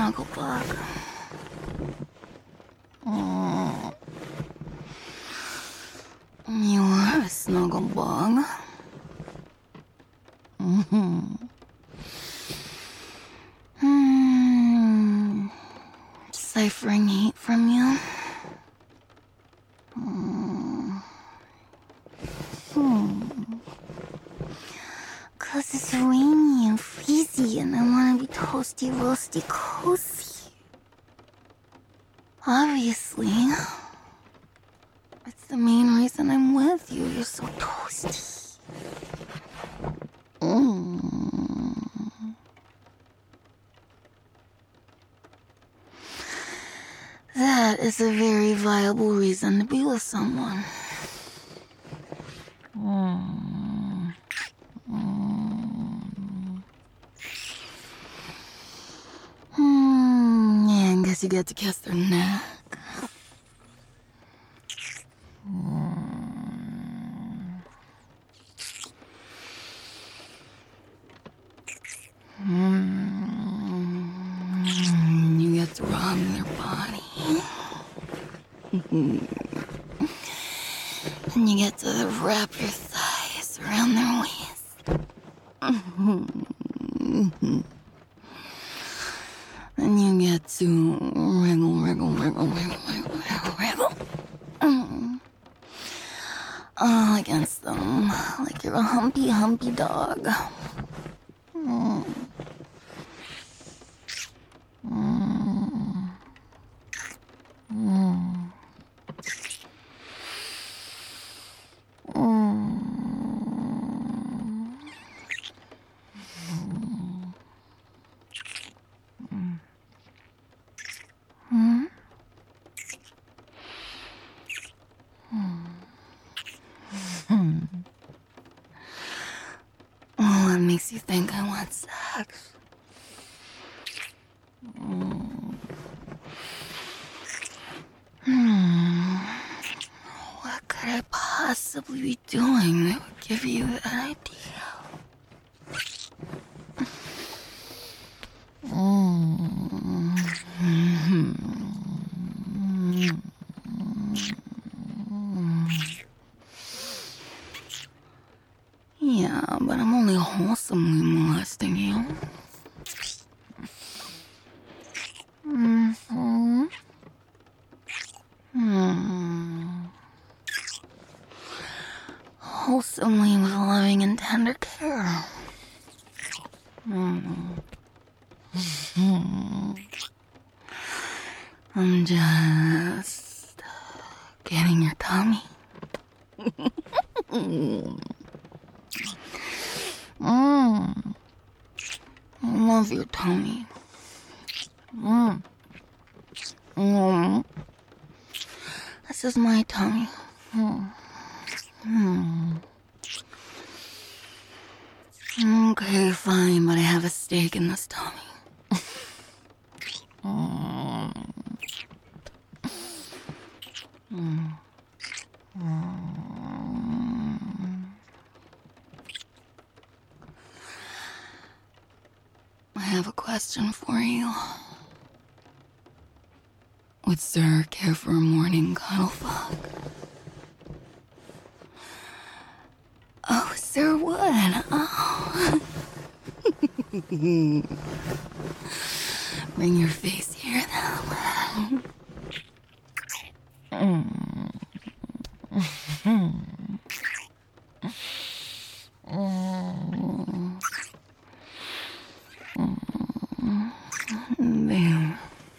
Snugglebug. Mm. You are a snugglebug. Deciphering heat from you. Cause it's rainy and freezy and I wanna be toasty, roasty, cozy. Obviously. It's the main reason I'm with you. You're so toasty. That is a very viable reason to be with someone. Yeah, I guess you get to kiss their neck. You get to rub their body. And you get to wrap your thighs around their waist. And you get to wriggle. All against them, like you're a humpy dog. What makes you think I want sex? What could I possibly be doing that would give you that idea? Yeah, but I'm only wholesomely molesting you. Wholesomely with loving and tender care. I'm just getting your tummy. I love your tummy. This is my tummy. Okay, fine, but I have a stake in this tummy. I have a question for you. Would Sir care for a morning cuddle fuck? Oh, Sir would. Oh. Bring your face here, then. There.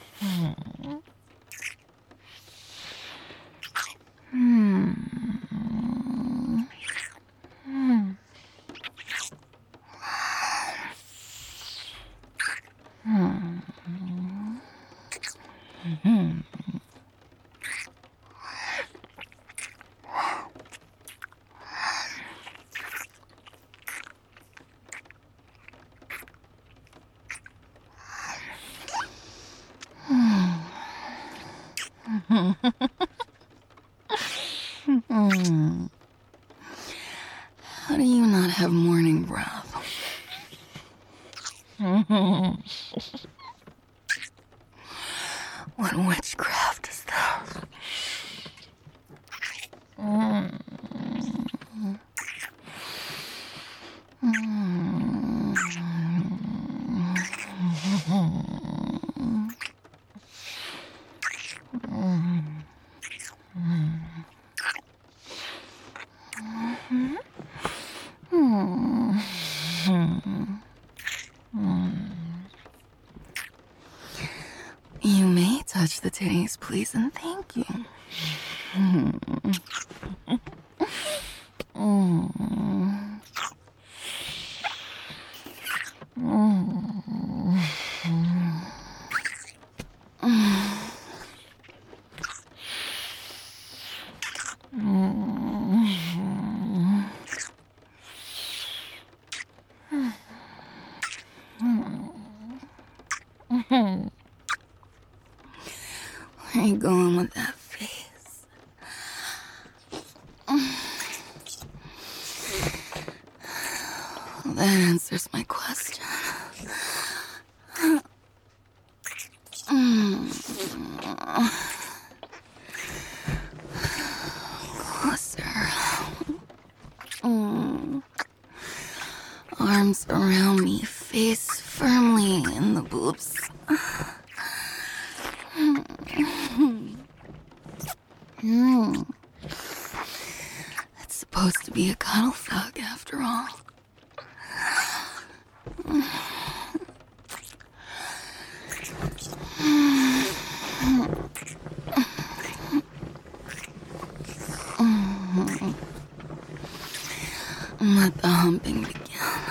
How do you not have morning breath? What witchcraft is that? You may touch the titties, please, and thank you. Where are you going with that face? That answers my question. Closer. Arms around me, face firmly in the boobs. It's supposed to be a cuddle thug after all. Let the humping begin.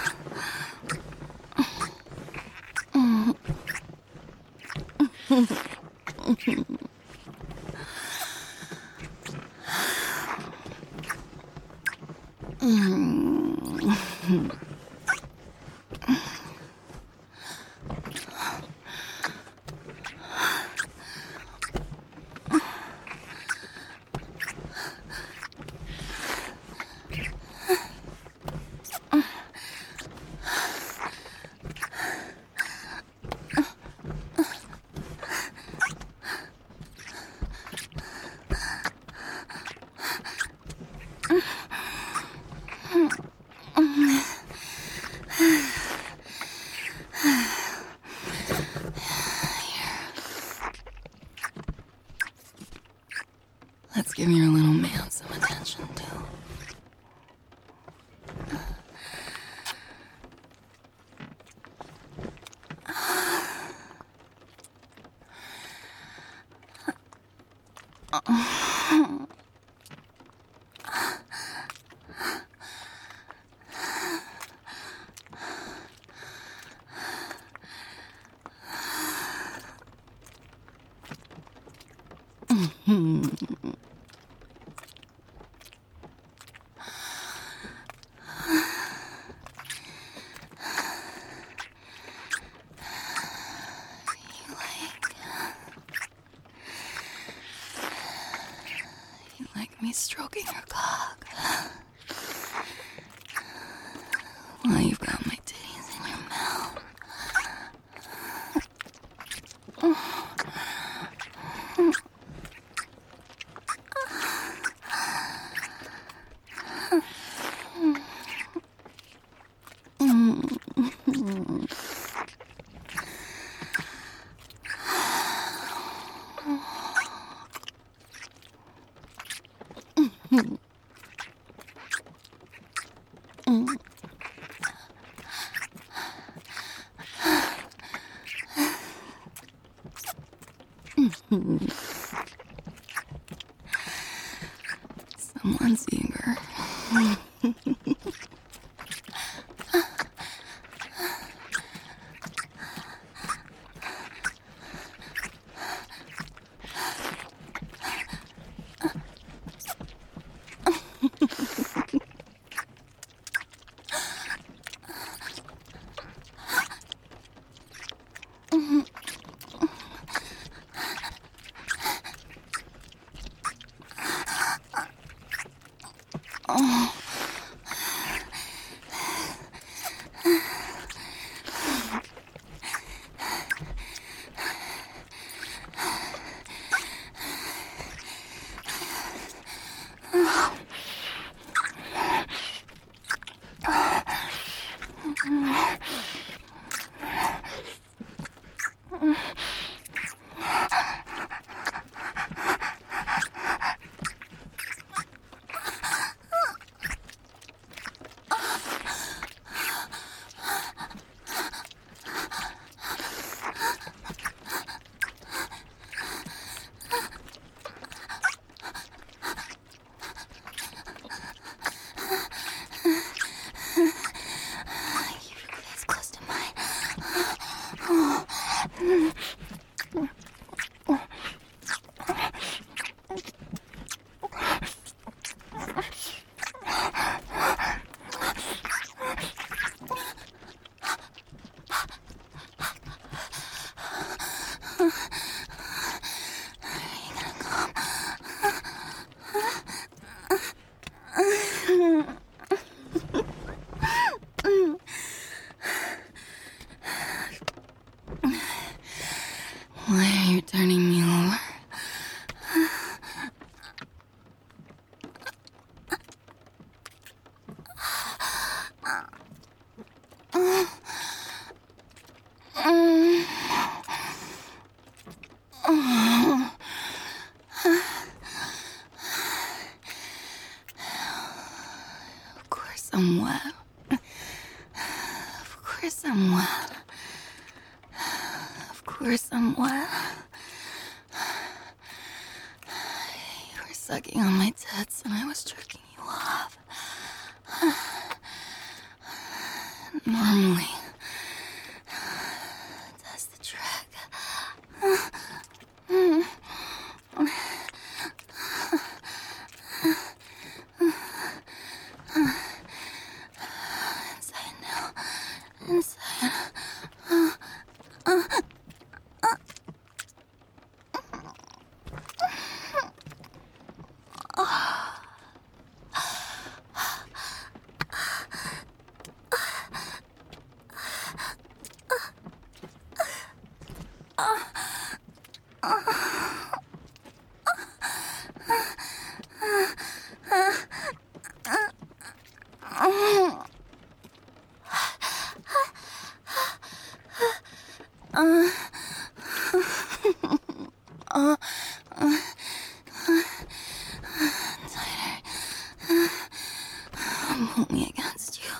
Let's give your little man some attention, too. You like me stroking your cock? Well, you've got my titties in your mouth. Someone's eager. I'm wet. Of course I'm wet. Of course I'm wet. You were sucking on my tits and I was jerking you off. Normally, that's the trick. Inside now. Inside. Pull me against you.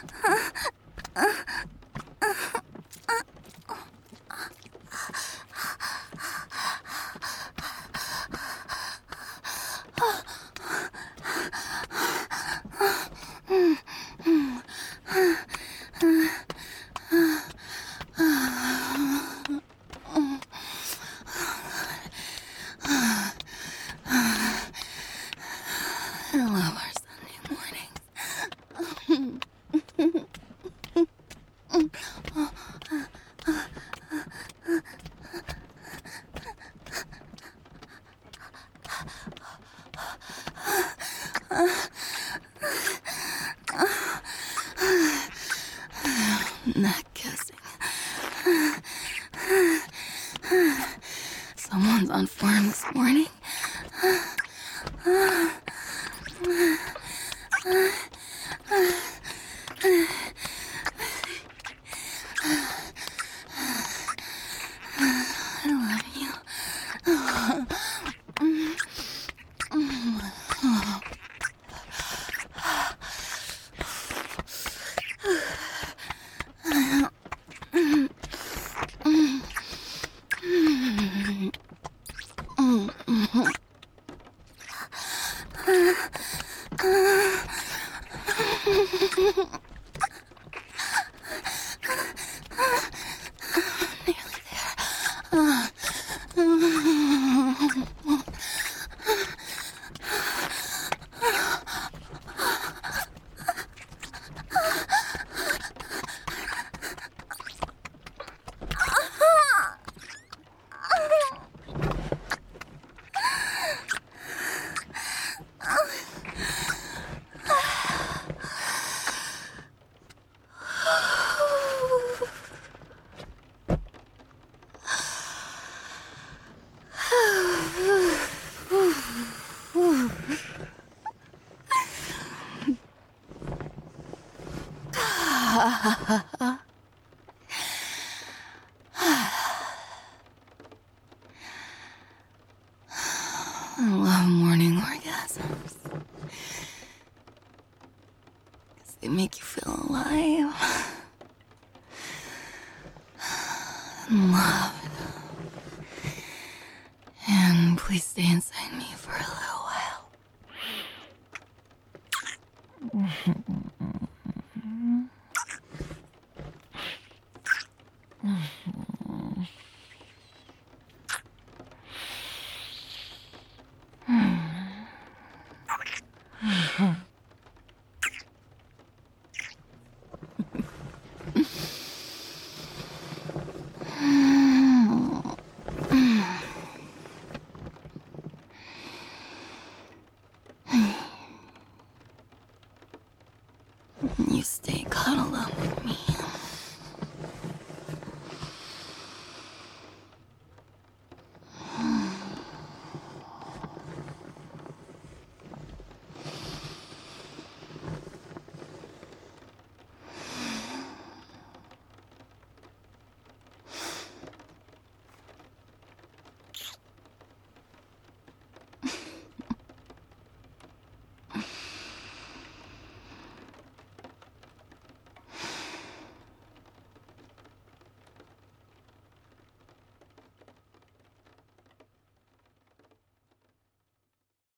I love our Sunday mornings. Neck kissing. Someone's on form this morning. I love you. I love morning orgasms. 'Cause they make you feel alive. And loved. And please stay inside me for a little while. You stay cuddled up with me.